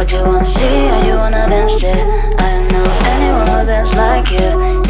What you wanna see and you wanna dance it. I don't know anyone who dance like you.